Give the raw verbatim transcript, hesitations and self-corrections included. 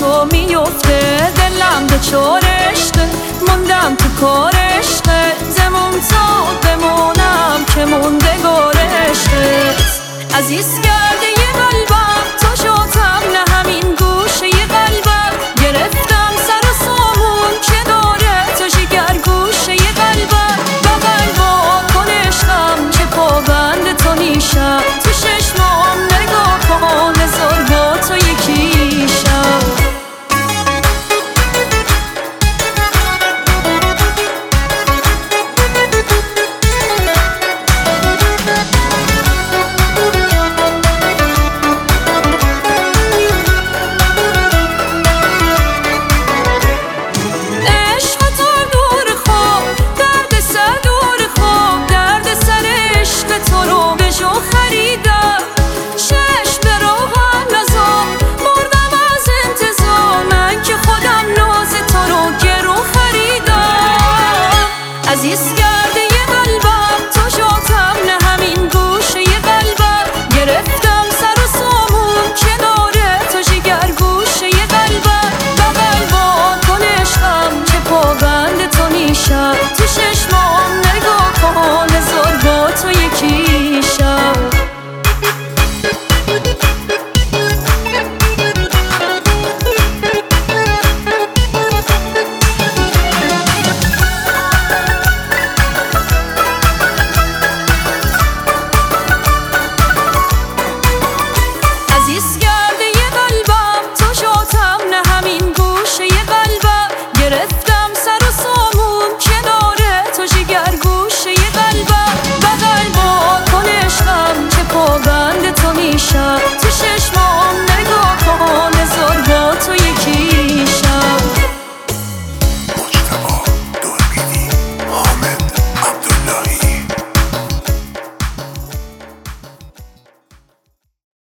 تو میفته، دلم به چارشته، موندم تو کارشته، زمون تا بمونم که موندگارشته. عزیز کرده یه قلبم تو شاتم، نه همین گوشه یه قلبم گرفتم سر و سامون که داره تو جگر گوشه یه قلبم. بغل با کنشتم که پابند تو میشم، تو ششمام نگاه کن هزار با تو یکیشم. عزیز